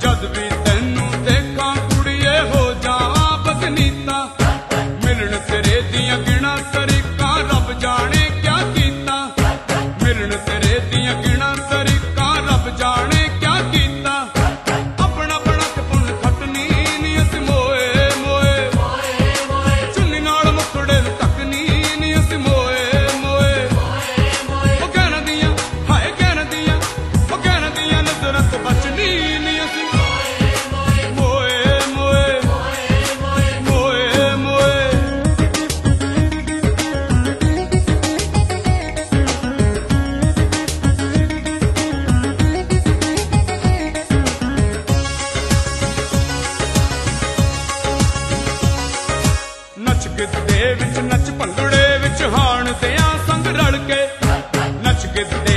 जद भी तैनू देखा कुड़िए हो जावां बदनीता मिलन तेरे दियां गिणा तरीकां रब जाने क्या कीता मिलन तेरे दियां गिणा तरीकां रब जाने क्या कीता अपना बना के पुन खटनी नी अस मोए मोए चुन्नी नाल मुखड़े तकनी नी अस मोए मोए ओ कहना दियां हाय कहना दियां ओ कहना दियां नजरां तो बचनी नी अस मोए मोए मोए मोए नच गिद्धे विच नच भंगड़े विच हाण दियां संग रल के नच गिद्धे